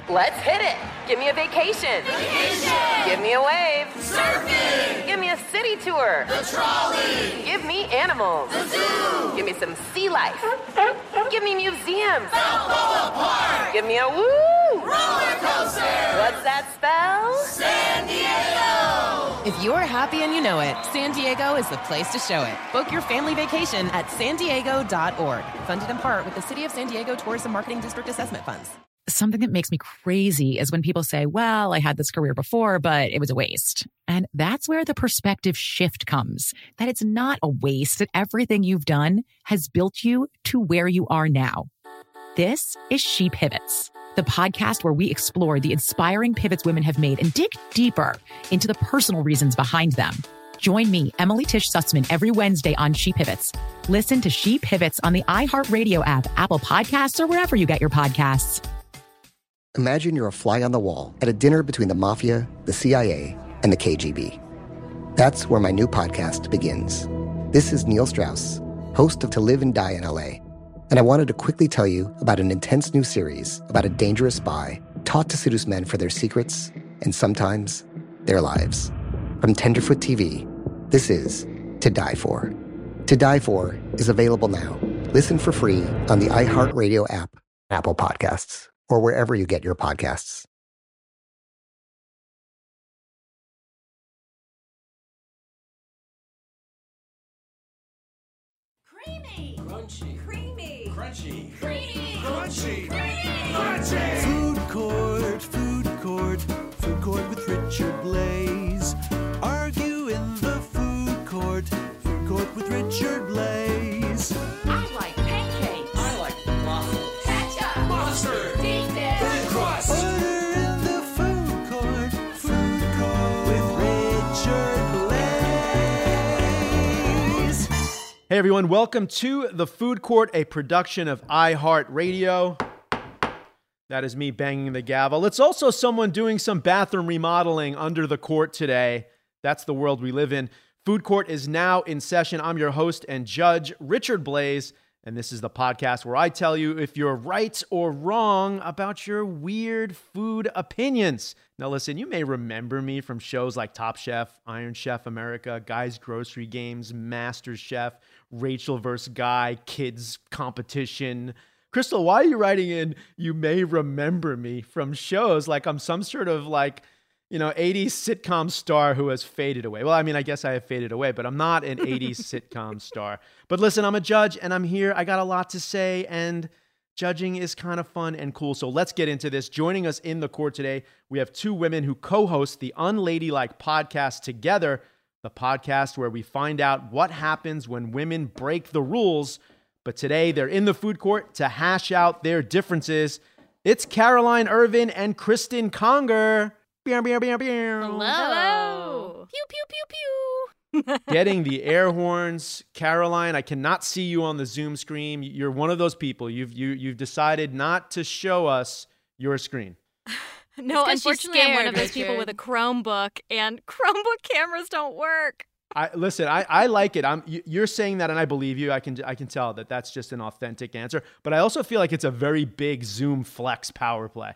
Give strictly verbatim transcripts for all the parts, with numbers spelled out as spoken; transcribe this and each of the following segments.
Let's hit it. Give me a vacation. Vacation. Give me a wave. Surfing. Give me a city tour. The trolley. Give me animals. The zoo. Give me some sea life. Give me museums. Balboa Park. Give me a woo. Roller coaster. What's that spell? San Diego. If you're happy and you know it, San Diego is the place to show it. Book your family vacation at san diego dot org. Funded in part with the City of San Diego Tourism Marketing District Assessment Funds. Something that makes me crazy is when people say, well, I had this career before, but it was a waste. And that's where the perspective shift comes, that it's not a waste, that everything you've done has built you to where you are now. This is She Pivots, the podcast where we explore the inspiring pivots women have made and dig deeper into the personal reasons behind them. Join me, Emily Tish Sussman, every Wednesday on She Pivots. Listen to She Pivots on the iHeartRadio app, Apple Podcasts, or wherever you get your podcasts. Imagine you're a fly on the wall at a dinner between the mafia, the C I A, and the K G B. That's where my new podcast begins. This is Neil Strauss, host of To Live and Die in L A, and I wanted to quickly tell you about an intense new series about a dangerous spy taught to seduce men for their secrets and sometimes their lives. From Tenderfoot T V, this is To Die For. To Die For is available now. Listen for free on the iHeartRadio app, Apple Podcasts, or wherever you get your podcasts. Creamy. Crunchy. Creamy. Crunchy. Creamy. Crunchy. Creamy. Crunchy. Food court, food court, food court with Richard Blaze. Argue in the food court, food court with Richard Blaze. I like pancakes. I like waffles. Ketchup. Mustard. Deep dish. Thin crust. Order in the food court, food court with Richard Blaze. Hey everyone, welcome to The Food Court, a production of iHeartRadio. That is me banging the gavel. It's also someone doing some bathroom remodeling under the court today. That's the world we live in. Food Court is now in session. I'm your host and judge, Richard Blaze, and this is the podcast where I tell you if you're right or wrong about your weird food opinions. Now listen, you may remember me from shows like Top Chef, Iron Chef America, Guy's Grocery Games, Master Chef, Rachel versus. Guy, Kids Competition. Crystal, why are you writing in, you may remember me from shows like I'm some sort of like, you know, eighties sitcom star who has faded away? Well, I mean, I guess I have faded away, but I'm not an eighties sitcom star. But listen, I'm a judge and I'm here. I got a lot to say and judging is kind of fun and cool. So let's get into this. Joining us in the court today, we have two women who co-host the Unladylike podcast together, the podcast where we find out what happens when women break the rules. But today they're in the food court to hash out their differences. It's Caroline Ervin and Kristen Conger. Hello. Hello. Pew, pew, pew, pew. Getting the air horns. Caroline, I cannot see you on the Zoom screen. You're one of those people. You've you, you've decided not to show us your screen. No, It's 'cause she's unfortunately, I'm one of scared, those people with Richard. a Chromebook, and Chromebook cameras don't work. I listen. I, I like it. I'm. you- You're saying that, and I believe you. I can. I can tell that that's just an authentic answer. But I also feel like it's a very big Zoom flex power play.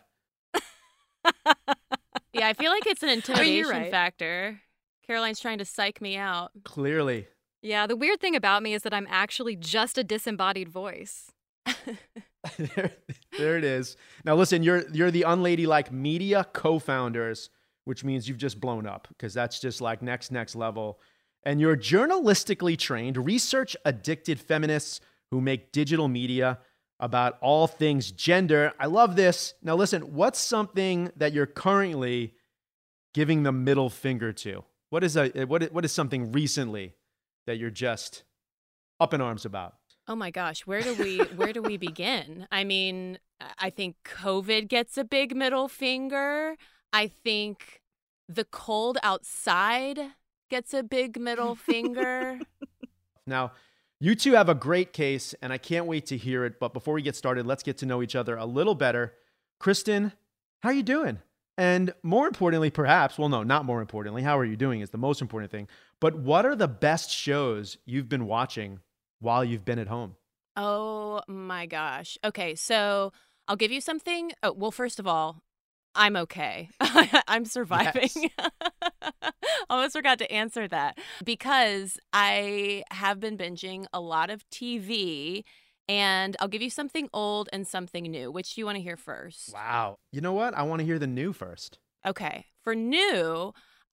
Yeah, I feel like it's an intimidation right. factor. Caroline's trying to psych me out. Clearly. Yeah, the weird thing about me is that I'm actually just a disembodied voice. there, there it is. Now listen, you're you're the Unladylike Media co-founders, which means you've just blown up because that's just like next next level. And you're journalistically trained, research addicted feminists who make digital media about all things gender. I love this. Now listen, what's something that you're currently giving the middle finger to? What is a what is, what is something recently that you're just up in arms about? Oh my gosh, where do we where do we begin? I mean, I think COVID gets a big middle finger. I think the cold outside gets a big middle finger. Now, you two have a great case, and I can't wait to hear it. But before we get started, let's get to know each other a little better. Kristen, how are you doing? And more importantly, perhaps, well, no, not more importantly, how are you doing is the most important thing. But what are the best shows you've been watching while you've been at home? Oh my gosh. Okay, so I'll give you something. Oh, well, first of all, I'm okay. I'm surviving. Yes. Almost forgot to answer that because I have been binging a lot of T V, and I'll give you something old and something new. Which do you want to hear first? Wow. You know what? I want to hear the new first. Okay. For new,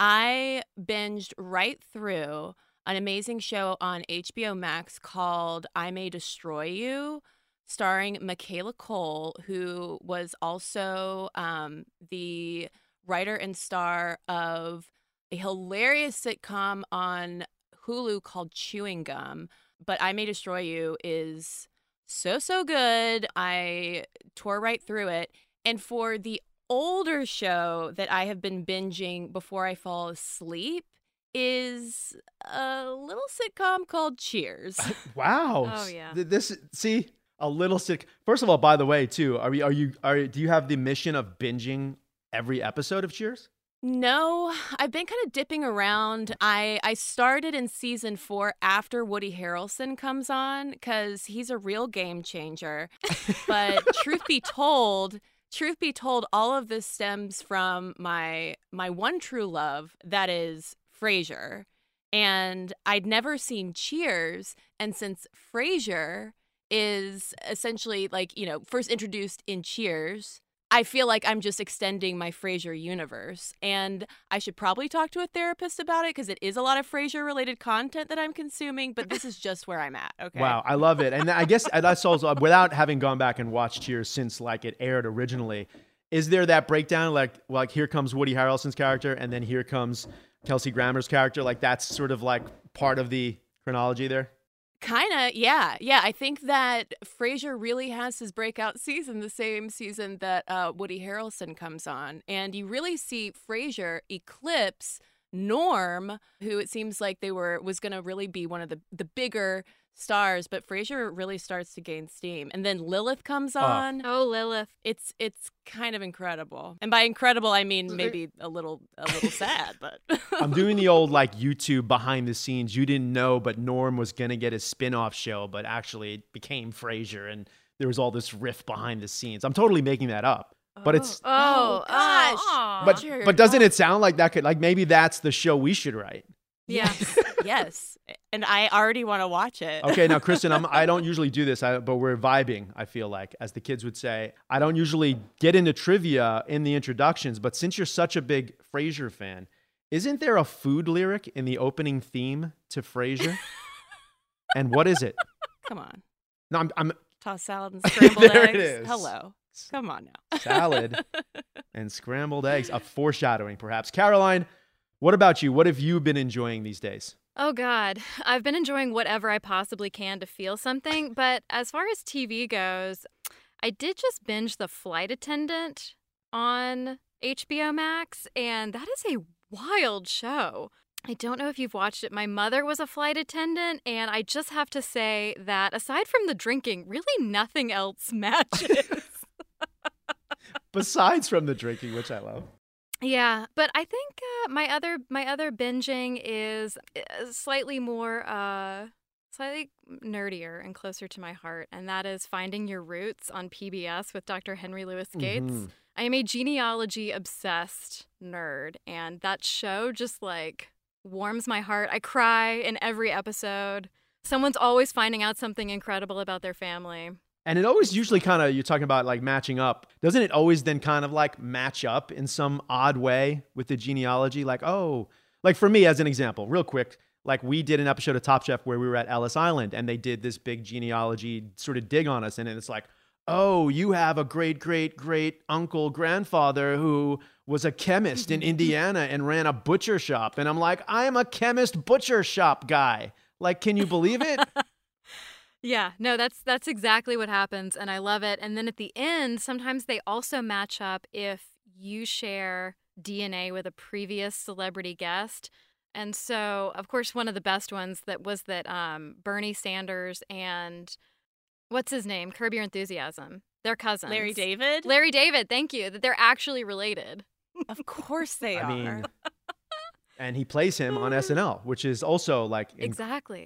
I binged right through an amazing show on H B O Max called I May Destroy You, starring Michaela Cole, who was also um, the writer and star of a hilarious sitcom on Hulu called Chewing Gum. But I May Destroy You is so, so good. I tore right through it. And for the older show that I have been binging before I fall asleep is a little sitcom called Cheers. Wow. Oh, yeah. Th- This, see, a little sick. First of all, by the way, too, are we, are you, are, do you have the mission of binging every episode of Cheers? No, I've been kind of dipping around. I, I started in season four after Woody Harrelson comes on because he's a real game changer. But truth be told, truth be told, all of this stems from my my one true love, that is Frasier. And I'd never seen Cheers. And since Frasier is essentially like, you know, first introduced in Cheers, I feel like I'm just extending my Frasier universe. And I should probably talk to a therapist about it because it is a lot of Frasier related content that I'm consuming, but this is just where I'm at. Okay. Wow, I love it. And I guess that's also, without having gone back and watched Cheers since like it aired originally, is there that breakdown like like here comes Woody Harrelson's character and then here comes Kelsey Grammer's character? Like that's sort of like part of the chronology there? Kind of, yeah. Yeah, I think that Frasier really has his breakout season the same season that uh, Woody Harrelson comes on. And you really see Frasier eclipse Norm, who it seems like they were was going to really be one of the, the bigger stars, but Frasier really starts to gain steam. And then Lilith comes on. Oh, Lilith. It's it's kind of incredible. And by incredible, I mean maybe a little a little sad, but I'm doing the old like YouTube behind the scenes. You didn't know, but Norm was going to get his spin-off show, but actually it became Frasier and there was all this riff behind the scenes. I'm totally making that up. But it's Oh, oh gosh. oh, but Richard. but doesn't it sound like that could like maybe that's the show we should write? Yes. Yes. And I already want to watch it. Okay, now Kristen, I'm, I don't usually do this, I, but we're vibing, I feel like, as the kids would say. I don't usually get into trivia in the introductions, but since you're such a big Frasier fan, isn't there a food lyric in the opening theme to Frasier? And what is it? Come on. No, I'm, I'm Tossed salad and scrambled There eggs. it is. Hello. Come on now. salad and scrambled eggs. A foreshadowing, perhaps. Caroline, what about you? What have you been enjoying these days? Oh, God. I've been enjoying whatever I possibly can to feel something. But as far as T V goes, I did just binge The Flight Attendant on H B O Max, and that is a wild show. I don't know if you've watched it. My mother was a flight attendant, and I just have to say that aside from the drinking, really nothing else matches. Besides from the drinking, which I love. Yeah, but I think uh, my other my other binging is uh, slightly more uh, slightly nerdier and closer to my heart, and that is Finding Your Roots on P B S with Doctor Henry Louis Gates. Mm-hmm. I am a genealogy obsessed nerd, and that show just like warms my heart. I cry in every episode. Someone's always finding out something incredible about their family. And it always usually kind of, you're talking about like matching up. Doesn't it always then kind of like match up in some odd way with the genealogy? Like, oh, like for me as an example, real quick, like we did an episode of Top Chef where we were at Ellis Island and they did this big genealogy sort of dig on us. And it's like, oh, you have a great, great, great uncle, grandfather who was a chemist in Indiana and ran a butcher shop. And I'm like, I'm a chemist butcher shop guy. Like, can you believe it? Yeah, no, that's that's exactly what happens, and I love it. And then at the end, sometimes they also match up if you share D N A with a previous celebrity guest. And so, of course, one of the best ones that was that um, Bernie Sanders and what's his name? Curb Your Enthusiasm. They're cousins. Larry David? Larry David, thank you. That they're actually related. Of course they I are. mean, and he plays him on S N L, which is also like in- Exactly.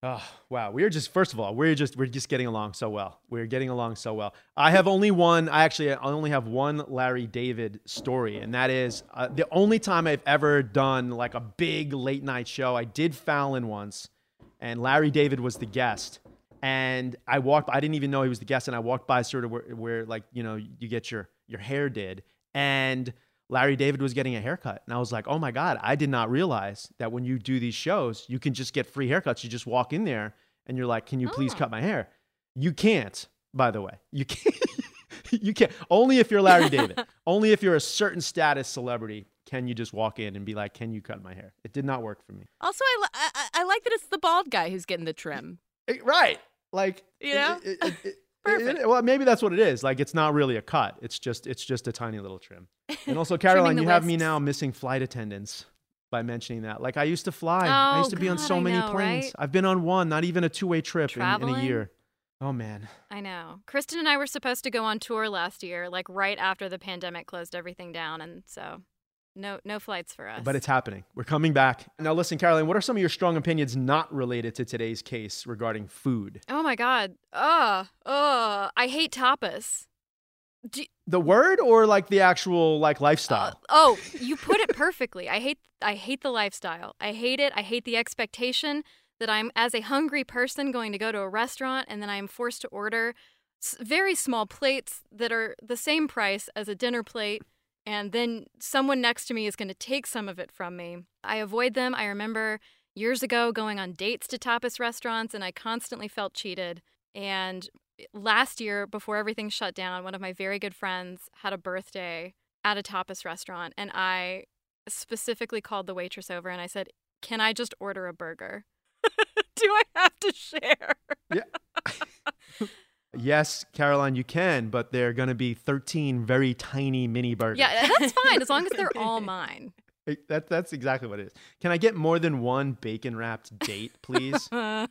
Oh, wow. We're just, first of all, we're just, we're just getting along so well. We're getting along so well. I have only one, I actually, I only have one Larry David story. And that is uh, the only time I've ever done like a big late night show. I did Fallon once and Larry David was the guest. And I walked, I didn't even know he was the guest. And I walked by sort of where, where like, you know, you get your, your hair did. And Larry David was getting a haircut. And I was like, oh my God, I did not realize that when you do these shows, you can just get free haircuts. You just walk in there and you're like, can you please Oh. cut my hair? You can't, by the way. You can't. You can't. Only if you're Larry David. Only if you're a certain status celebrity can you just walk in and be like, can you cut my hair? It did not work for me. Also, I, li- I, I like that it's the bald guy who's getting the trim. Eh, right. Like, You know? it- it- it- Perfect. it- well, maybe that's what it is. Like, it's not really a cut. It's just, it's just a tiny little trim. And also, Caroline, the you have me wisps. now missing flight attendants by mentioning that. Like, I used to fly. I used Oh, to be on God, so I many know, planes. right? I've been on one, not even a two-way trip in, in a Traveling? year. Oh man. I know. Kristen and I were supposed to go on tour last year, like right after the pandemic closed everything down, and so no no flights for us. But it's happening. We're coming back. Now listen, Caroline, what are some of your strong opinions not related to today's case regarding food? Oh my God. Ugh. Ugh. I hate tapas. Do, The word or like the actual like lifestyle? Uh, oh, you put it perfectly. I hate I hate the lifestyle. I hate it. I hate the expectation that I'm, as a hungry person, going to go to a restaurant and then I'm forced to order s- very small plates that are the same price as a dinner plate, and then someone next to me is going to take some of it from me. I avoid them. I remember years ago going on dates to tapas restaurants, and I constantly felt cheated. And last year, before everything shut down, one of my very good friends had a birthday at a tapas restaurant, and I specifically called the waitress over and I said, "Can I just order a burger?" Do I have to share? Yeah. Yes, Caroline, you can, but they're going to be thirteen very tiny mini burgers. Yeah, that's fine as long as they're all mine. That, that's exactly what it is. Can I get more than one bacon wrapped date, please? I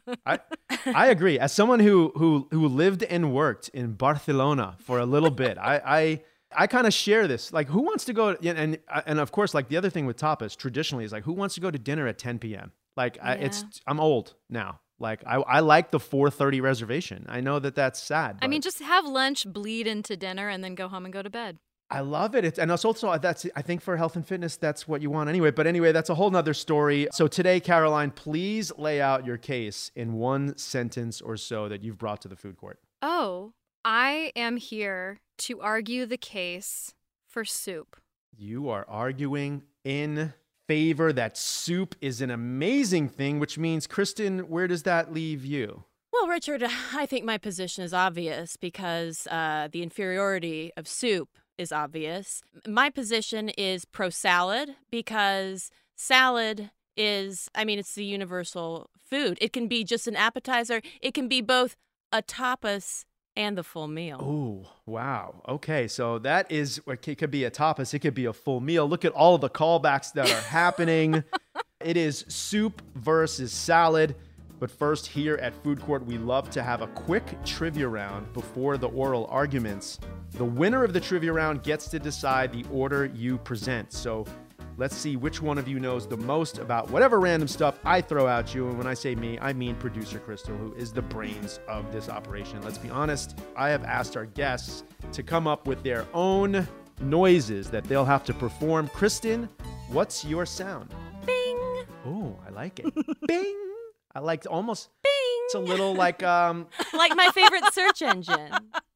I agree. As someone who who who lived and worked in Barcelona for a little bit, I I, I kind of share this. Like, who wants to go? And, and and of course, like the other thing with tapas traditionally is like, who wants to go to dinner at ten p.m. Like, I, it's I'm old now. Like, I I like the four thirty reservation. I know that that's sad. I mean, but just have lunch, bleed into dinner, and then go home and go to bed. I love it. It's, and it's also, that's, I think for health and fitness, that's what you want anyway. But anyway, that's a whole nother story. So today, Caroline, please lay out your case in one sentence or so that you've brought to the food court. Oh, I am here to argue the case for soup. You are arguing in favor that soup is an amazing thing, which means, Kristen, where does that leave you? Well, Richard, I think my position is obvious because uh, the inferiority of soup is obvious. My position is pro-salad because salad is, I mean, it's the universal food. It can be just an appetizer. It can be both a tapas and the full meal. Oh, wow. Okay, so that is, it could be a tapas, it could be a full meal. Look at all of the callbacks that are happening. It is soup versus salad. But first, here at Food Court, we love to have a quick trivia round before the oral arguments. The winner of the trivia round gets to decide the order you present. So let's see which one of you knows the most about whatever random stuff I throw at you. And when I say me, I mean producer Crystal, who is the brains of this operation. Let's be honest, I have asked our guests to come up with their own noises that they'll have to perform. Kristen, what's your sound? Bing! Oh, I like it. Bing! I like almost, Bing! it's a little like, um, Like my favorite search engine.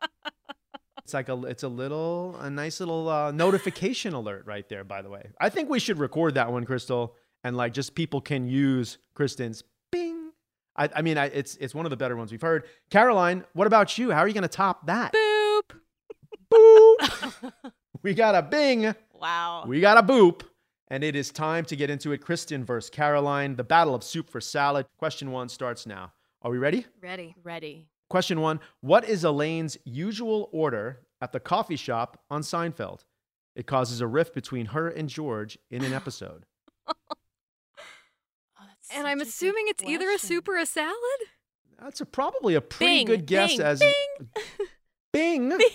it's like a, it's a little, a nice little uh, notification alert right there, by the way. I think we should record that one, Crystal, and like just people can use Kristen's bing. I, I mean, I, it's it's one of the better ones we've heard. Caroline, what about you? How are you going to top that? Boop! Boop! We got a bing. Wow. We got a boop. And it is time to get into it. Kristen versus Caroline, the battle of soup for salad. Question one starts now. Are we ready? Ready. Ready. Question one, what is Elaine's usual order at the coffee shop on Seinfeld? It causes a rift between her and George in an episode. Oh, that's And I'm such a good assuming it's either a question. soup or a salad? That's a, probably a pretty Bing, good guess bing, as bing. Bing.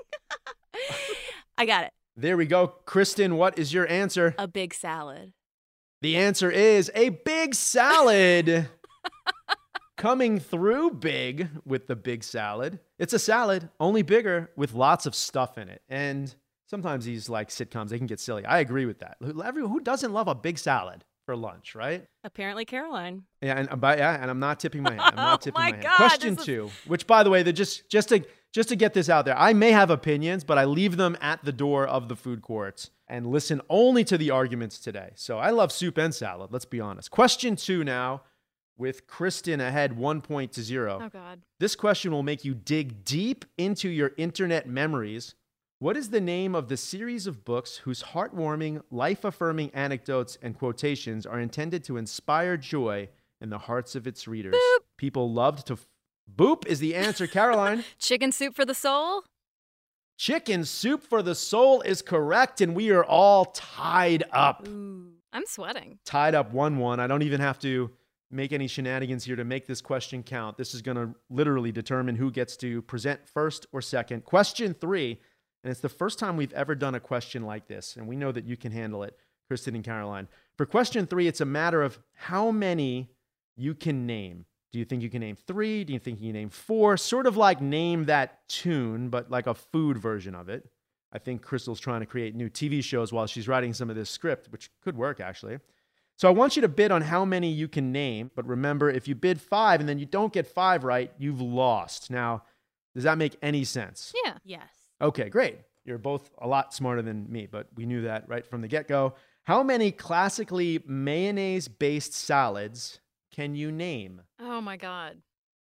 I got it. There we go. Kristen, what is your answer? A big salad. The answer is a big salad. coming through big with the big salad. It's a salad, only bigger with lots of stuff in it. And sometimes these like sitcoms, they can get silly. I agree with that. Everyone, who doesn't love a big salad for lunch, right? Apparently Caroline. Yeah, and by, yeah, and I'm not tipping my hand. I'm not tipping Oh my my hand. God, Question this is- two, which by the way, they're just just to just to get this out there, I may have opinions, but I leave them at the door of the food courts and listen only to the arguments today. So I love soup and salad. Let's be honest. Question two now, with Kristen ahead one point to zero. Oh, God. This question will make you dig deep into your internet memories. What is the name of the series of books whose heartwarming, life-affirming anecdotes and quotations are intended to inspire joy in the hearts of its readers? Boop. People loved to... F- Boop is the answer, Caroline. Chicken soup for the soul? Chicken soup for the soul is correct, and we are all tied up. Ooh, I'm sweating. Tied up one one. I don't even have to make any shenanigans here to make this question count. This is going to literally determine who gets to present first or second. Question three, and it's the first time we've ever done a question like this, and we know that you can handle it, Kristen and Caroline. For question three, it's a matter of how many you can name. Do you think you can name three? Do you think you can name four? Sort of like Name That Tune, but like a food version of it. I think Crystal's trying to create new T V shows while she's writing some of this script, which could work actually. So I want you to bid on how many you can name, but remember, if you bid five and then you don't get five right, you've lost. Now, does that make any sense? Yeah. Yes. Okay, great. You're both a lot smarter than me, but we knew that right from the get-go. How many classically mayonnaise-based salads can you name? Oh, my God.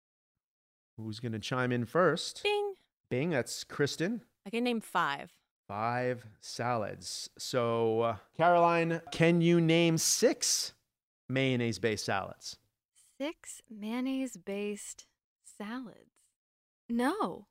Who's going to chime in first? Bing. Bing, that's Kristen. I can name five. Five salads. So, uh, Caroline, can you name six mayonnaise-based salads? Six mayonnaise-based salads. No.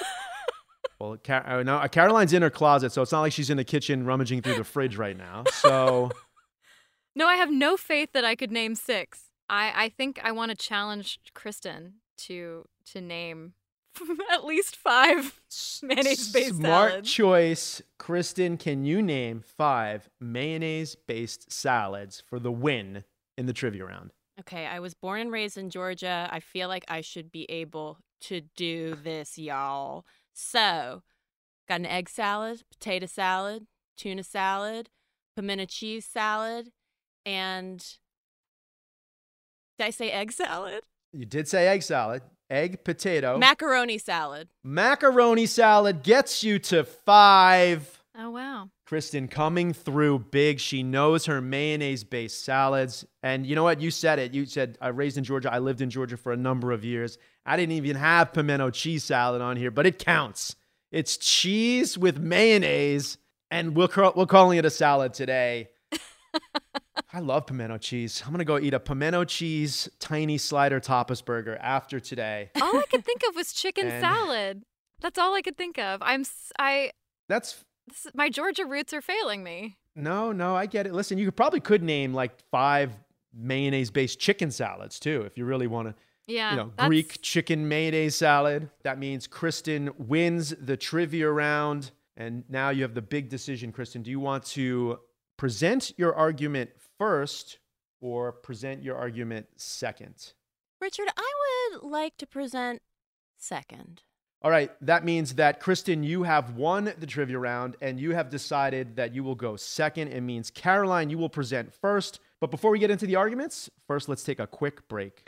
Well, Car- uh, no, uh, Caroline's in her closet, so it's not like she's in the kitchen rummaging through the fridge right now. So, No, I have no faith that I could name six. I, I think I want to challenge Kristen to to name at least five mayonnaise-based smart salads. choice. Kristen, can you name five mayonnaise-based salads for the win in the trivia round? Okay, I was born and raised in Georgia. I feel like I should be able to do this, y'all. So, got an egg salad, potato salad, tuna salad, pimento cheese salad, and did I say egg salad? You did say egg salad. Egg, potato. Macaroni salad. Macaroni salad gets you to five. Oh, wow. Kristen coming through big. She knows her mayonnaise-based salads. And you know what? You said it. You said, I raised in Georgia. I lived in Georgia for a number of years. I didn't even have pimento cheese salad on here, but it counts. It's cheese with mayonnaise, and we're, we're calling it a salad today. I love pimento cheese. I'm going to go eat a pimento cheese tiny slider tapas burger after today. All I could think of was chicken And- salad. That's all I could think of. I'm s- I That's this, my Georgia roots are failing me. No, no, I get it. Listen, you could probably could name like five mayonnaise-based chicken salads too, if you really want to. Yeah, You know, that's- Greek chicken mayonnaise salad. That means Kristen wins the trivia round, and now you have the big decision, Kristen. Do you want to present your argument first or present your argument second? Richard, I would like to present second. All right, that means that, Kristen, you have won the trivia round, and you have decided that you will go second. It means, Caroline, you will present first. But before we get into the arguments, first let's take a quick break.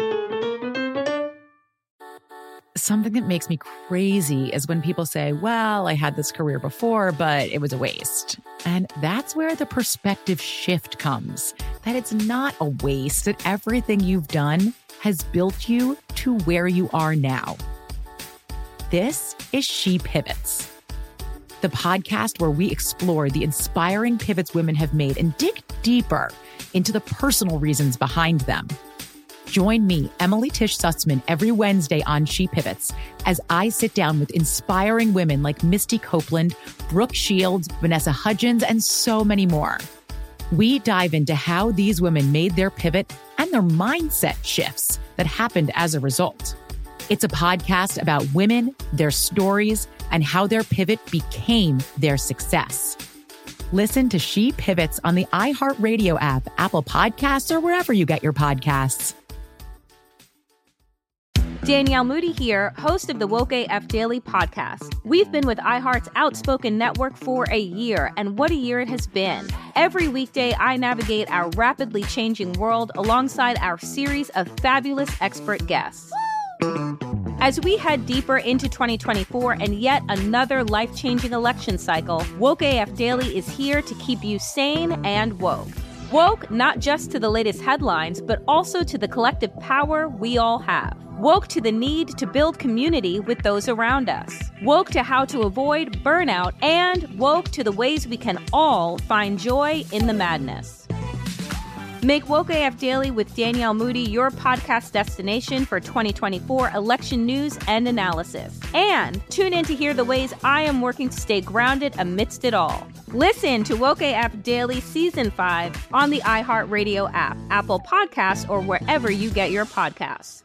Something that makes me crazy is when people say, well, I had this career before, but it was a waste. And that's where the perspective shift comes, that it's not a waste, that everything you've done has built you to where you are now. This is She Pivots, the podcast where we explore the inspiring pivots women have made and dig deeper into the personal reasons behind them. Join me, Emily Tish Sussman, every Wednesday on She Pivots as I sit down with inspiring women like Misty Copeland, Brooke Shields, Vanessa Hudgens, and so many more. We dive into how these women made their pivot and their mindset shifts that happened as a result. It's a podcast about women, their stories, and how their pivot became their success. Listen to She Pivots on the iHeartRadio app, Apple Podcasts, or wherever you get your podcasts. Danielle Moody here, host of the Woke A F Daily podcast. We've been with iHeart's Outspoken Network for a year, and what a year it has been. Every weekday, I navigate our rapidly changing world alongside our series of fabulous expert guests. As we head deeper into twenty twenty-four and yet another life-changing election cycle, Woke A F Daily is here to keep you sane and woke. Woke not just to the latest headlines, but also to the collective power we all have. Woke to the need to build community with those around us. Woke to how to avoid burnout, and woke to the ways we can all find joy in the madness. Make Woke A F Daily with Danielle Moody your podcast destination for twenty twenty-four election news and analysis. And tune in to hear the ways I am working to stay grounded amidst it all. Listen to Woke A F Daily Season five on the iHeartRadio app, Apple Podcasts, or wherever you get your podcasts.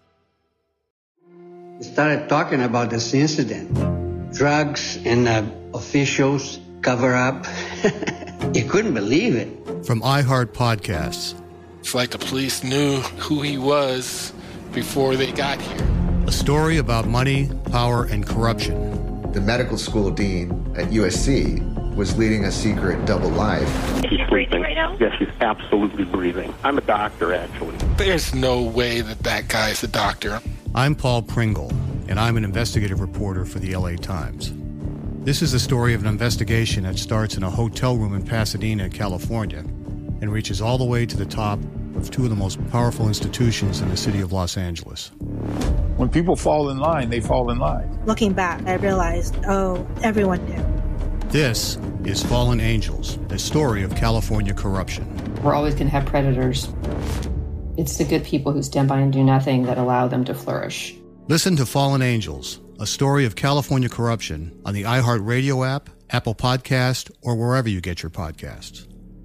We started talking about this incident. Drugs and uh, officials cover up. You couldn't believe it. From iHeart Podcasts. It's like the police knew who he was before they got here. A story about money, power, and corruption. The medical school dean at U S C was leading a secret double life. He's breathing right now? Yes, he's absolutely breathing. I'm a doctor, actually. There's no way that that guy's a doctor. I'm Paul Pringle, and I'm an investigative reporter for the L A Times. This is the story of an investigation that starts in a hotel room in Pasadena, California, and reaches all the way to the top of two of the most powerful institutions in the city of Los Angeles. When people fall in line, they fall in line. Looking back, I realized, oh, everyone knew. This is Fallen Angels, a story of California corruption. We're always going to have predators. It's the good people who stand by and do nothing that allow them to flourish. Listen to Fallen Angels, a story of California corruption on the iHeartRadio app, Apple Podcast, or wherever you get your podcasts.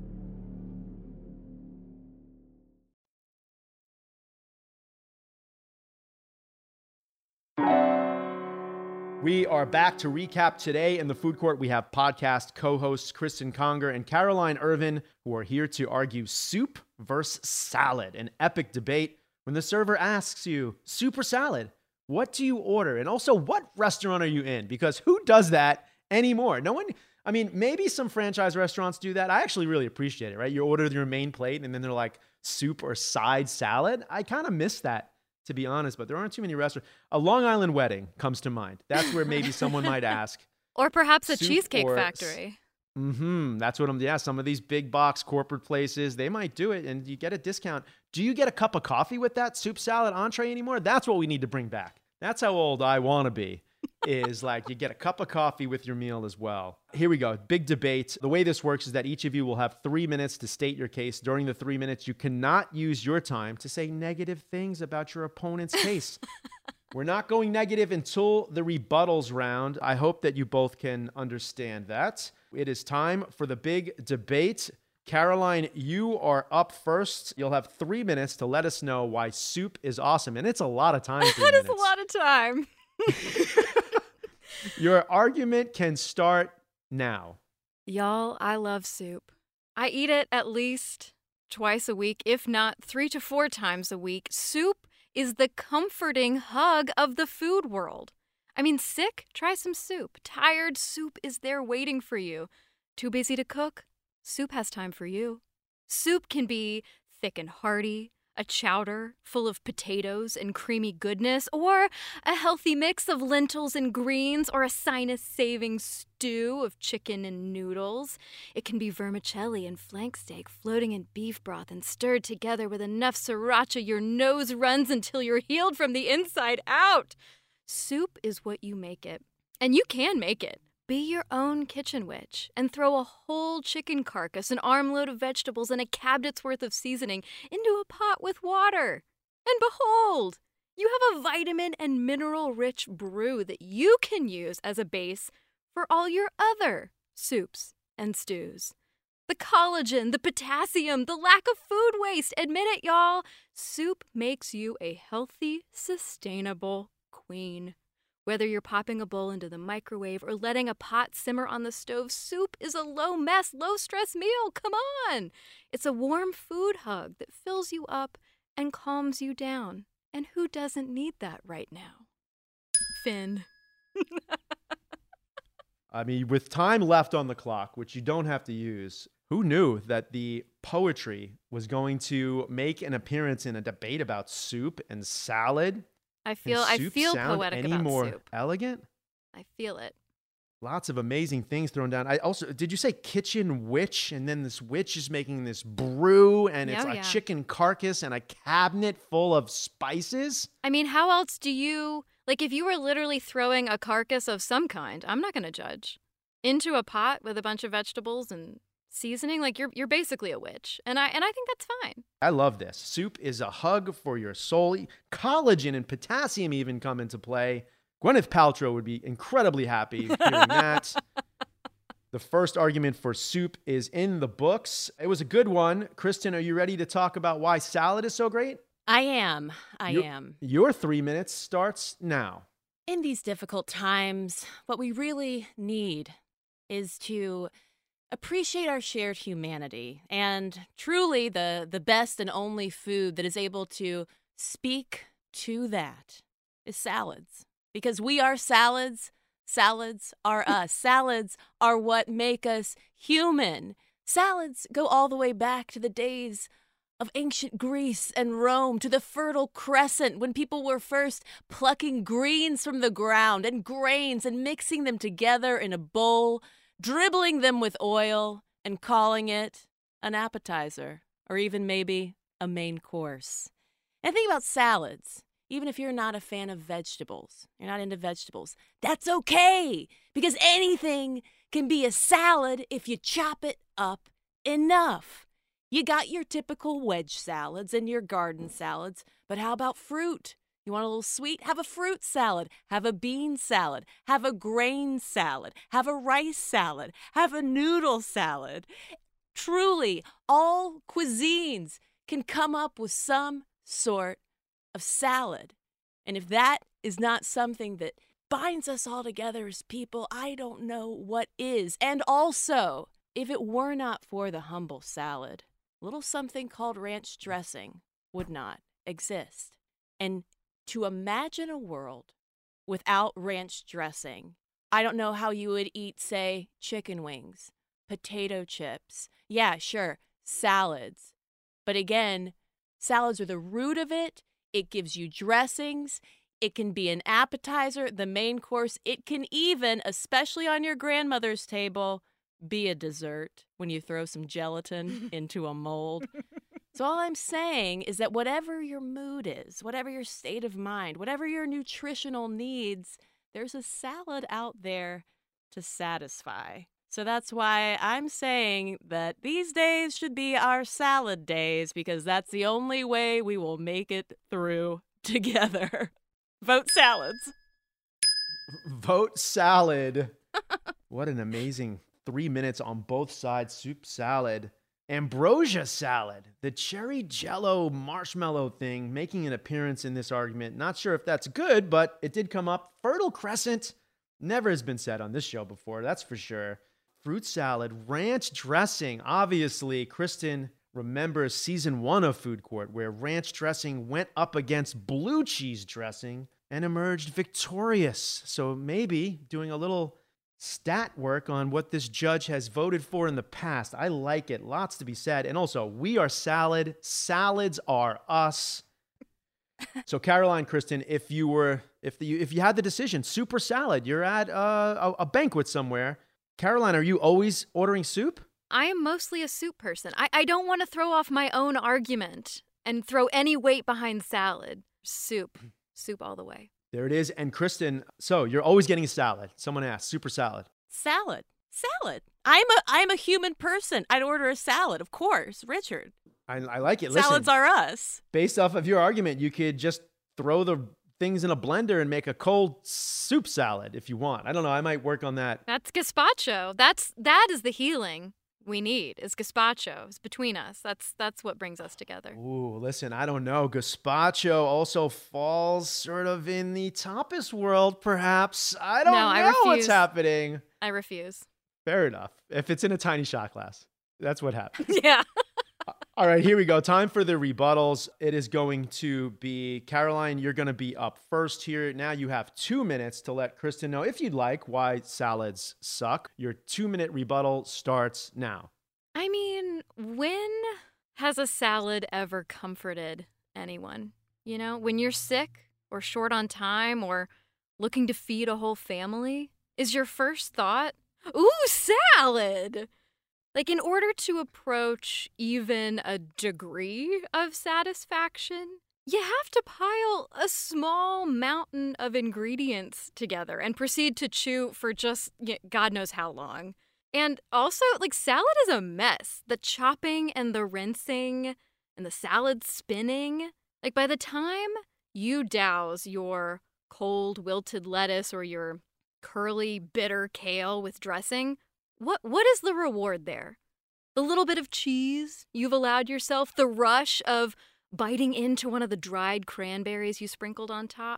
We are back to recap today in the food court. We have podcast co-hosts Kristen Conger and Caroline Irvin, who are here to argue soup versus salad, an epic debate. When the server asks you, soup or salad, what do you order? And also, what restaurant are you in? Because who does that anymore? No one, I mean, maybe some franchise restaurants do that. I actually really appreciate it, right? You order your main plate and then they're like soup or side salad. I kind of miss that, to be honest, but there aren't too many restaurants. A Long Island wedding comes to mind. That's where maybe someone might ask. Or perhaps a soup Cheesecake or, Factory. Mm-hmm. That's what I'm, yeah, some of these big box corporate places, they might do it and you get a discount. Do you get a cup of coffee with that soup salad entree anymore? That's what we need to bring back. That's how old I want to be, is like you get a cup of coffee with your meal as well. Here we go. Big debate. The way this works is that each of you will have three minutes to state your case. During the three minutes, you cannot use your time to say negative things about your opponent's case. We're not going negative until the rebuttals round. I hope that you both can understand that. It is time for the big debate. Caroline, you are up first. You'll have three minutes to let us know why soup is awesome. And it's a lot of time. That is a lot of time. Your argument can start now. Y'all, I love soup. I eat it at least twice a week, if not three to four times a week. Soup is the comforting hug of the food world. I mean, sick? Try some soup. Tired? Soup is there waiting for you. Too busy to cook? Soup has time for you. Soup can be thick and hearty, a chowder full of potatoes and creamy goodness, or a healthy mix of lentils and greens, or a sinus-saving stew of chicken and noodles. It can be vermicelli and flank steak floating in beef broth and stirred together with enough sriracha your nose runs until you're healed from the inside out. Soup is what you make it, and you can make it. Be your own kitchen witch and throw a whole chicken carcass, an armload of vegetables, and a cabinet's worth of seasoning into a pot with water. And behold, you have a vitamin and mineral-rich brew that you can use as a base for all your other soups and stews. The collagen, the potassium, the lack of food waste. Admit it, y'all. Soup makes you a healthy, sustainable queen. Whether you're popping a bowl into the microwave or letting a pot simmer on the stove, soup is a low-mess, low-stress meal. Come on! It's a warm food hug that fills you up and calms you down. And who doesn't need that right now? Finn. I mean, with time left on the clock, which you don't have to use, who knew that the poetry was going to make an appearance in a debate about soup and salad? I feel Can I soup feel sound poetic any about more soup. elegant? I feel it. Lots of amazing things thrown down. I also, did you say kitchen witch? And then this witch is making this brew, and it's Oh, a yeah. chicken carcass and a cabinet full of spices. I mean, how else do you, like, if you were literally throwing a carcass of some kind, I'm not going to judge, into a pot with a bunch of vegetables and seasoning, like, you're you're basically a witch. And I and I think that's fine. I love this. Soup is a hug for your soul. Collagen and potassium even come into play. Gwyneth Paltrow would be incredibly happy hearing that. The first argument for soup is in the books. It was a good one. Kristen, are you ready to talk about why salad is so great? I am. I Your- am. Your three minutes starts now. In these difficult times, what we really need is to appreciate our shared humanity. And truly, the, the best and only food that is able to speak to that is salads. Because we are salads. Salads are us. Salads are what make us human. Salads go all the way back to the days of ancient Greece and Rome, to the Fertile Crescent, when people were first plucking greens from the ground and grains and mixing them together in a bowl, dribbling them with oil, and calling it an appetizer, or even maybe a main course. And think about salads. Even if you're not a fan of vegetables, you're not into vegetables, that's okay, because anything can be a salad if you chop it up enough. You got your typical wedge salads and your garden salads, but how about fruit? You want a little sweet? Have a fruit salad. Have a bean salad. Have a grain salad. Have a rice salad. Have a noodle salad. Truly, all cuisines can come up with some sort of salad. And if that is not something that binds us all together as people, I don't know what is. And also, if it were not for the humble salad, a little something called ranch dressing would not exist. And to imagine a world without ranch dressing, I don't know how you would eat, say, chicken wings, potato chips. Yeah, sure, salads. But again, salads are the root of it. It gives you dressings. It can be an appetizer, the main course. It can even, especially on your grandmother's table, be a dessert when you throw some gelatin into a mold. So all I'm saying is that whatever your mood is, whatever your state of mind, whatever your nutritional needs, there's a salad out there to satisfy. So that's why I'm saying that these days should be our salad days, because that's the only way we will make it through together. Vote salads. Vote salad. What an amazing three minutes on both sides. Soup salad. Ambrosia salad. The cherry jello marshmallow thing making an appearance in this argument. Not sure if that's good, but it did come up. Fertile Crescent never has been said on this show before, that's for sure. Fruit salad, ranch dressing. Obviously, Kristen remembers season one of Food Court, where ranch dressing went up against blue cheese dressing and emerged victorious. So maybe doing a little stat work on what this judge has voted for in the past. I like it. Lots to be said. And also, we are salad. Salads are us. So Caroline, Kristen, if you were, if the, if you had the decision, soup or salad, you're at uh, a, a banquet somewhere. Caroline, are you always ordering soup? I am mostly a soup person. I, I don't want to throw off my own argument and throw any weight behind salad. Soup. Soup all the way. There it is. And Kristen, so you're always getting a salad. Someone asked, soup or salad? Salad. Salad. I'm a I'm a human person. I'd order a salad, of course. Richard. I, I like it. Salads Listen, are us. Based off of your argument, you could just throw the things in a blender and make a cold soup salad if you want. I don't know. I might work on that. That's gazpacho. That's that is the healing we need. Is gazpacho. It's between us. That's that's what brings us together. Ooh, listen, I don't know. Gazpacho also falls sort of in the tapas world, perhaps. I don't No, know I refuse. what's happening. I refuse. Fair enough. If it's in a tiny shot glass, that's what happens. Yeah. All right, here we go. Time for the rebuttals. It is going to be, Caroline, you're going to be up first here. Now you have two minutes to let Kristen know, if you'd like, why salads suck. Your two-minute rebuttal starts now. I mean, when has a salad ever comforted anyone? You know, when you're sick or short on time or looking to feed a whole family, is your first thought, ooh, salad? Like, in order to approach even a degree of satisfaction, you have to pile a small mountain of ingredients together and proceed to chew for just God knows how long. And also, like, salad is a mess. The chopping and the rinsing and the salad spinning. Like, by the time you douse your cold wilted lettuce or your curly bitter kale with dressing, What what is the reward there? The little bit of cheese you've allowed yourself, the rush of biting into one of the dried cranberries you sprinkled on top?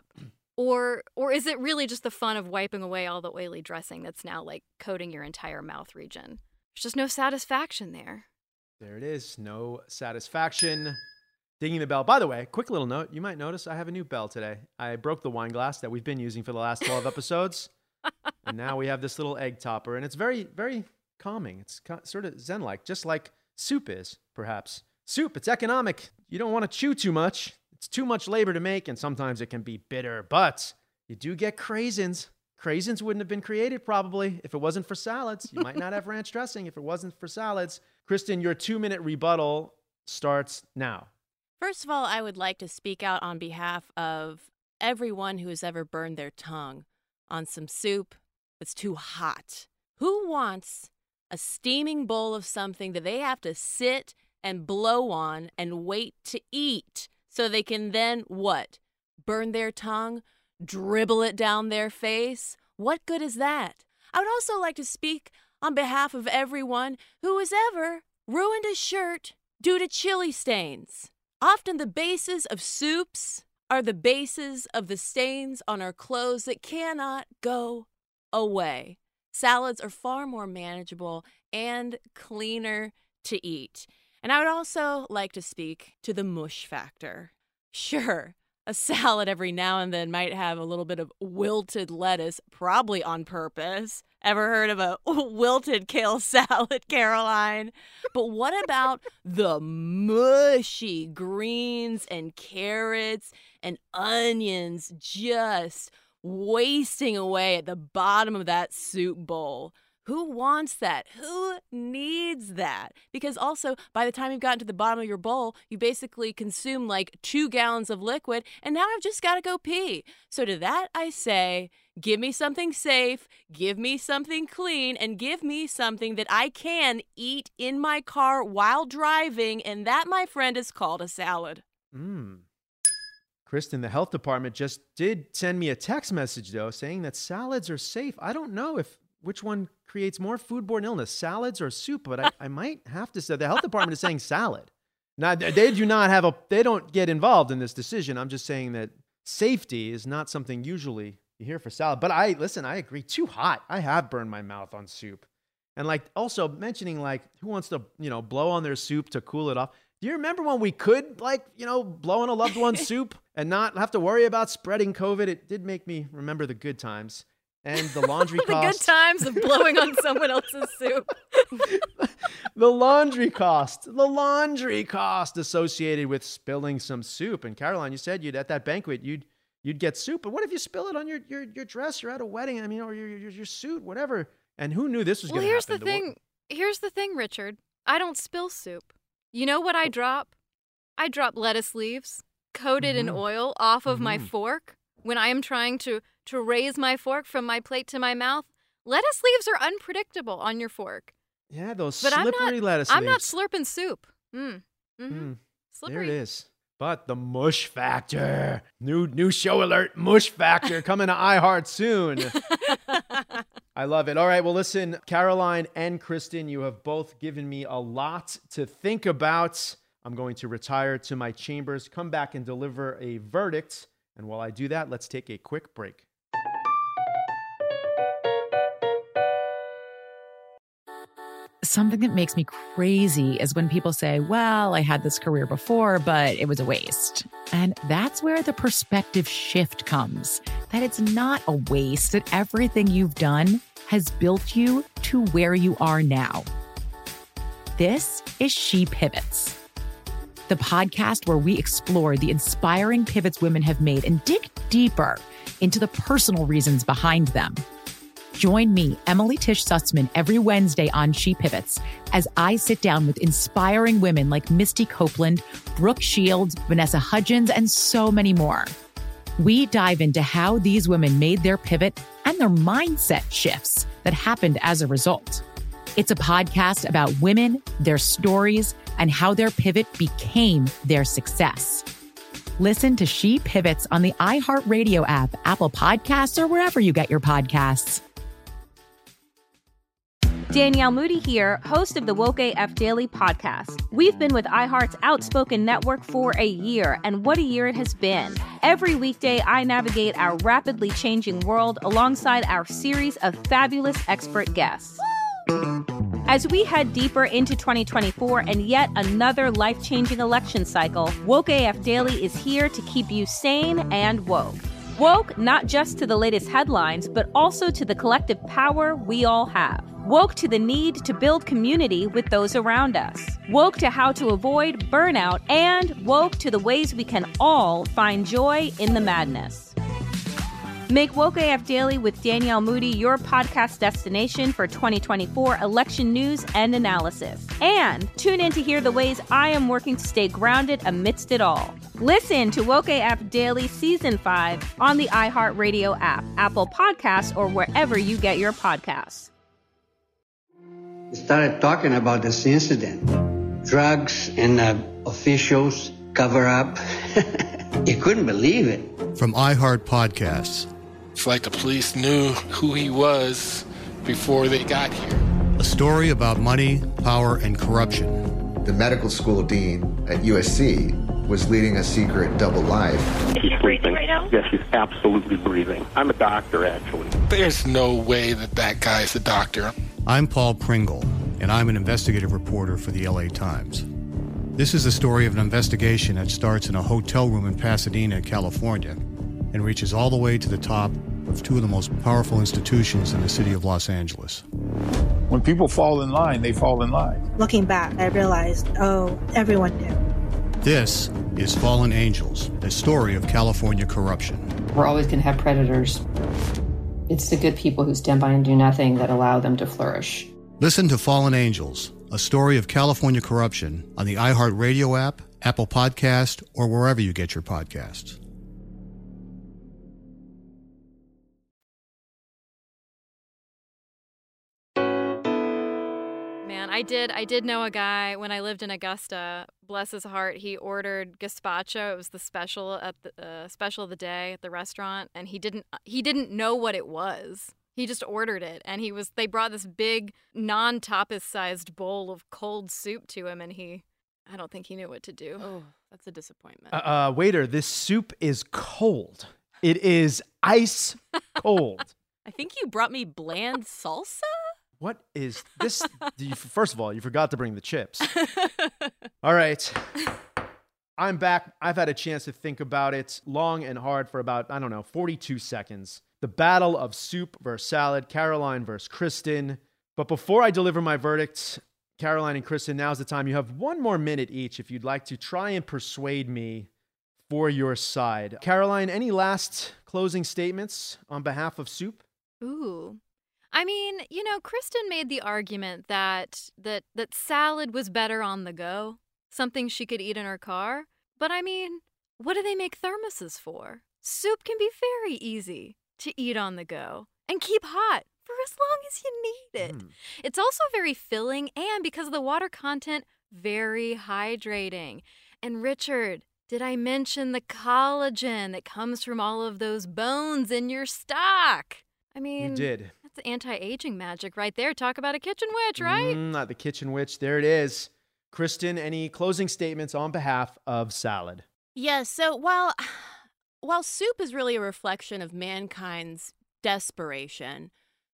Or or is it really just the fun of wiping away all the oily dressing that's now like coating your entire mouth region? There's just no satisfaction there. There it is. No satisfaction. Dinging the bell. By the way, quick little note. You might notice I have a new bell today. I broke the wine glass that we've been using for the last twelve episodes. And now we have this little egg topper, and it's very, very calming. It's co- sort of zen-like, just like soup is, perhaps. Soup, it's economic. You don't want to chew too much. It's too much labor to make, and sometimes it can be bitter. But you do get craisins. Craisins wouldn't have been created, probably, if it wasn't for salads. You might not have ranch dressing if it wasn't for salads. Kristen, your two-minute rebuttal starts now. First of all, I would like to speak out on behalf of everyone who has ever burned their tongue on some soup that's too hot. Who wants a steaming bowl of something that they have to sit and blow on and wait to eat so they can then, what, burn their tongue, dribble it down their face? What good is that? I would also like to speak on behalf of everyone who has ever ruined a shirt due to chili stains. Often the bases of soups are the bases of the stains on our clothes that cannot go away. Salads are far more manageable and cleaner to eat. And I would also like to speak to the mush factor. Sure, a salad every now and then might have a little bit of wilted lettuce, probably on purpose. Ever heard of a wilted kale salad, Caroline? But what about the mushy greens and carrots and onions just wasting away at the bottom of that soup bowl? Who wants that? Who needs that? Because also, by the time you've gotten to the bottom of your bowl, you basically consume like two gallons of liquid, and now I've just got to go pee. So to that I say, give me something safe, give me something clean, and give me something that I can eat in my car while driving, and that, my friend, is called a salad. Mmm. Kristen, the health department just did send me a text message, though, saying that salads are safe. I don't know if which one creates more foodborne illness, salads or soup, but I, I might have to say the health department is saying salad. Now, they do not have a, they don't get involved in this decision. I'm just saying that safety is not something usually you hear for salad. But I, listen, I agree, too hot. I have burned my mouth on soup. And like also mentioning like who wants to, you know, blow on their soup to cool it off. Do you remember when we could like, you know, blow on a loved one's soup and not have to worry about spreading COVID? It did make me remember the good times. And the laundry the cost. good times of blowing on someone else's soup. The laundry cost. The laundry cost associated with spilling some soup. And Caroline, you said you'd at that banquet, you'd you'd get soup. But what if you spill it on your your, your dress? You're at a wedding, I mean, or your, your, your suit, whatever. And who knew this was well, going to happen? Well, here's the thing. Here's the thing, Richard. I don't spill soup. You know what I drop? I drop lettuce leaves coated mm-hmm. in oil off of mm-hmm. my fork when I am trying to, to raise my fork from my plate to my mouth. Lettuce leaves are unpredictable on your fork. Yeah, those but slippery I'm not, lettuce I'm leaves. not slurping soup. Mm. Mm-hmm. Mm. Slippery. There it is. But the mush factor. New new show alert, mush factor coming to iHeart soon. I love it. All right, well, listen, Caroline and Kristen, you have both given me a lot to think about. I'm going to retire to my chambers, come back and deliver a verdict. And while I do that, let's take a quick break. Something that makes me crazy is when people say, well, I had this career before, but it was a waste. And that's where the perspective shift comes, that it's not a waste, that everything you've done has built you to where you are now. This is She Pivots, the podcast where we explore the inspiring pivots women have made and dig deeper into the personal reasons behind them. Join me, Emily Tish Sussman, every Wednesday on She Pivots as I sit down with inspiring women like Misty Copeland, Brooke Shields, Vanessa Hudgens, and so many more. We dive into how these women made their pivot and their mindset shifts that happened as a result. It's a podcast about women, their stories, and how their pivot became their success. Listen to She Pivots on the iHeartRadio app, Apple Podcasts, or wherever you get your podcasts. Danielle Moody here, host of the Woke A F Daily podcast. We've been with iHeart's Outspoken Network for a year, and what a year it has been. Every weekday, I navigate our rapidly changing world alongside our series of fabulous expert guests. As we head deeper into twenty twenty-four and yet another life-changing election cycle, Woke A F Daily is here to keep you sane and woke. Woke not just to the latest headlines, but also to the collective power we all have. Woke to the need to build community with those around us. Woke to how to avoid burnout, and woke to the ways we can all find joy in the madness. Make Woke A F Daily with Danielle Moody your podcast destination for twenty twenty-four election news and analysis. And tune in to hear the ways I am working to stay grounded amidst it all. Listen to Woke A F Daily Season five on the iHeartRadio app, Apple Podcasts, or wherever you get your podcasts. Started talking about this incident. Drugs and uh, officials cover up. You couldn't believe it. From iHeart Podcasts. It's like the police knew who he was before they got here. A story about money, power, and corruption. The medical school dean at U S C was leading a secret double life. She's breathing right now? Yes, she's absolutely breathing. I'm a doctor, actually. There's no way that that guy's a doctor. I'm Paul Pringle, and I'm an investigative reporter for the L A Times. This is the story of an investigation that starts in a hotel room in Pasadena, California, and reaches all the way to the top of two of the most powerful institutions in the city of Los Angeles. When people fall in line, they fall in line. Looking back, I realized, oh, everyone knew. This is Fallen Angels, the story of California corruption. We're always going to have predators. It's the good people who stand by and do nothing that allow them to flourish. Listen to Fallen Angels, a story of California corruption on the iHeartRadio app, Apple Podcast, or wherever you get your podcasts. Man, I did I did know a guy when I lived in Augusta. Bless his heart, he ordered gazpacho. It was the special at the uh, special of the day at the restaurant, and he didn't he didn't know what it was. He just ordered it, and he was they brought this big non-tapas sized bowl of cold soup to him, and he I don't think he knew what to do. Oh, that's a disappointment. Uh, uh, waiter, this soup is cold. It is ice cold. I think you brought me bland salsa? What is this? You, first of all, you forgot to bring the chips. All right. I'm back. I've had a chance to think about it long and hard for about, I don't know, forty-two seconds. The battle of soup versus salad, Caroline versus Kristen. But before I deliver my verdict, Caroline and Kristen, now's the time. You have one more minute each if you'd like to try and persuade me for your side. Caroline, any last closing statements on behalf of soup? Ooh. I mean, you know, Kristen made the argument that that that salad was better on the go, something she could eat in her car. But I mean, what do they make thermoses for? Soup can be very easy to eat on the go and keep hot for as long as you need it. Mm. It's also very filling and, because of the water content, very hydrating. And Richard, did I mention the collagen that comes from all of those bones in your stock? I mean, you did. That's anti-aging magic right there. Talk about a kitchen witch, right? Mm, not the kitchen witch. There it is. Kristen, any closing statements on behalf of salad? Yeah, so while, while soup is really a reflection of mankind's desperation,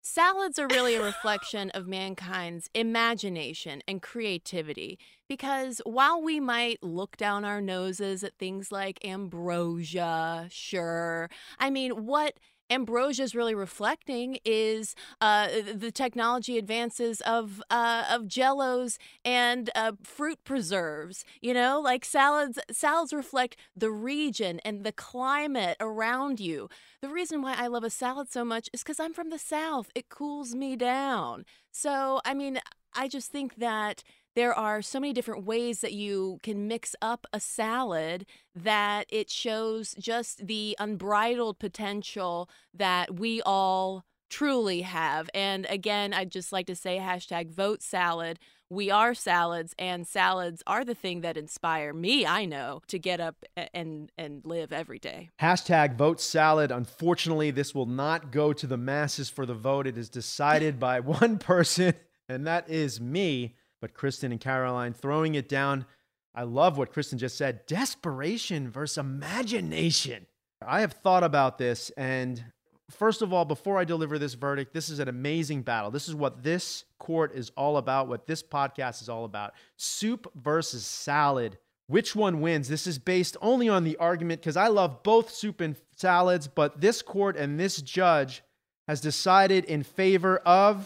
Salads are really a reflection of mankind's imagination and creativity, because while we might look down our noses at things like ambrosia, sure, I mean, what ambrosia is really reflecting is uh, the technology advances of uh, of Jellos and uh, fruit preserves. You know, like salads. Salads reflect the region and the climate around you. The reason why I love a salad so much is because I'm from the South. It cools me down. So, I mean, I just think that there are so many different ways that you can mix up a salad that it shows just the unbridled potential that we all truly have. And again, I'd just like to say hashtag vote salad. We are salads, and salads are the thing that inspire me, I know, to get up and, and live every day. Hashtag vote salad. Unfortunately, this will not go to the masses for the vote. It is decided by one person, and that is me. But Kristen and Caroline throwing it down. I love what Kristen just said. Desperation versus imagination. I have thought about this, and first of all, before I deliver this verdict, this is an amazing battle. This is what this court is all about, what this podcast is all about. Soup versus salad. Which one wins? This is based only on the argument, because I love both soup and salads, but this court and this judge has decided in favor of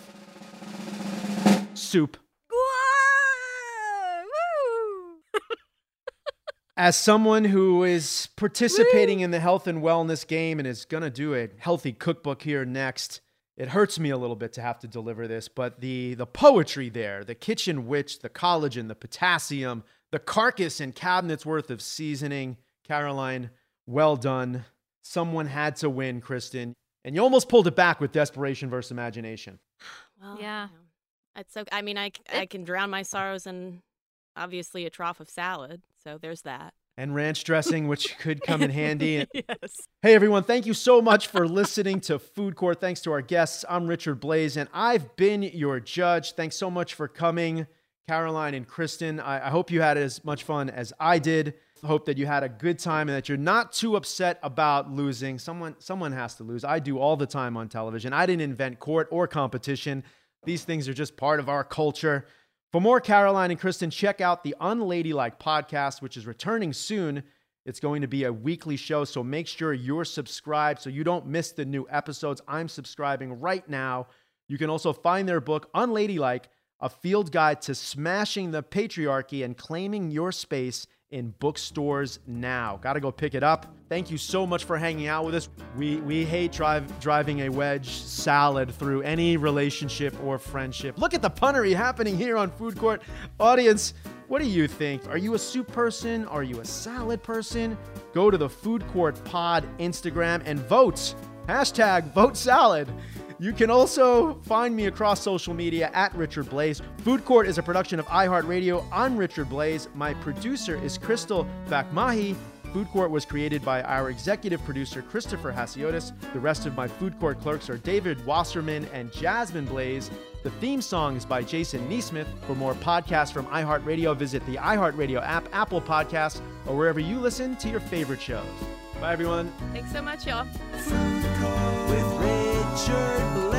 soup. As someone who is participating in the health and wellness game and is going to do a healthy cookbook here next, it hurts me a little bit to have to deliver this, but the the poetry there, the kitchen witch, the collagen, the potassium, the carcass and cabinets worth of seasoning. Caroline, well done. Someone had to win, Kristen. And you almost pulled it back with desperation versus imagination. Well, yeah. It's so, I mean, I, I can drown my sorrows in obviously a trough of salad. So there's that. And ranch dressing, which could come in handy. Yes. Hey, everyone. Thank you so much for listening to Food Court. Thanks to our guests. I'm Richard Blais, and I've been your judge. Thanks so much for coming, Caroline and Kristen. I, I hope you had as much fun as I did. I hope that you had a good time and that you're not too upset about losing. Someone, someone has to lose. I do all the time on television. I didn't invent court or competition. These things are just part of our culture. For more Caroline and Kristen, check out the Unladylike podcast, which is returning soon. It's going to be a weekly show, so make sure you're subscribed so you don't miss the new episodes. I'm subscribing right now. You can also find their book, Unladylike, a field guide to smashing the patriarchy and claiming your space in bookstores now. Got to go pick it up. Thank you so much for hanging out with us. We we hate drive, driving a wedge salad through any relationship or friendship. Look at the punnery happening here on Food Court. Audience, what do you think? Are you a soup person? Are you a salad person? Go to the Food Court Pod Instagram and vote. Hashtag vote salad. You can also find me across social media at Richard Blais. Food Court is a production of iHeartRadio. I'm Richard Blais. My producer is Crystal Bakmahi. Food Court was created by our executive producer, Christopher Hasiotis. The rest of my Food Court clerks are David Wasserman and Jasmine Blais. The theme song is by Jason Neesmith. For more podcasts from iHeartRadio, visit the iHeartRadio app, Apple Podcasts, or wherever you listen to your favorite shows. Bye, everyone. Thanks so much, y'all. Food Court with Richard Blais.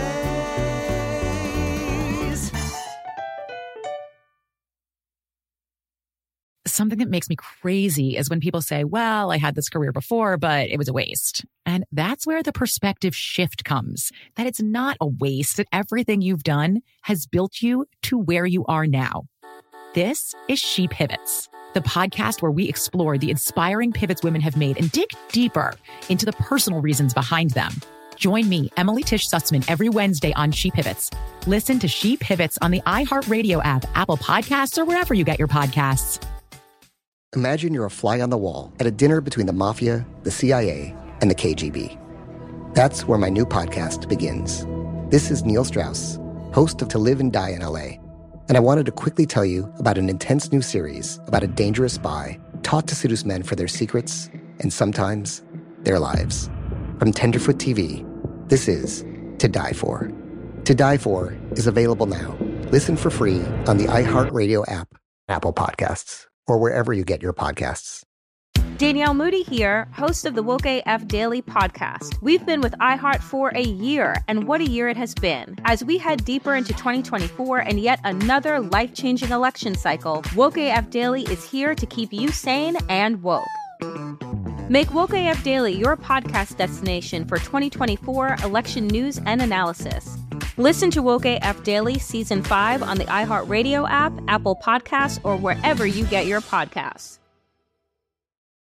Something that makes me crazy is when people say, well, I had this career before, but it was a waste. And that's where the perspective shift comes, that it's not a waste, that everything you've done has built you to where you are now. This is She Pivots, the podcast where we explore the inspiring pivots women have made and dig deeper into the personal reasons behind them. Join me, Emily Tish Sussman, every Wednesday on She Pivots. Listen to She Pivots on the iHeartRadio app, Apple Podcasts, or wherever you get your podcasts. Imagine you're a fly on the wall at a dinner between the mafia, the C I A, and the K G B. That's where my new podcast begins. This is Neil Strauss, host of To Live and Die in L A, and I wanted to quickly tell you about an intense new series about a dangerous spy taught to seduce men for their secrets and sometimes their lives. From Tenderfoot T V, this is To Die For. To Die For is available now. Listen for free on the iHeartRadio app, Apple Podcasts, or wherever you get your podcasts. Danielle Moody here, host of the Woke A F Daily podcast. We've been with iHeart for a year, and what a year it has been. As we head deeper into twenty twenty-four and yet another life-changing election cycle, Woke A F Daily is here to keep you sane and woke. Make Woke A F Daily your podcast destination for twenty twenty-four election news and analysis. Listen to Woke A F Daily Season five on the iHeartRadio app, Apple Podcasts, or wherever you get your podcasts.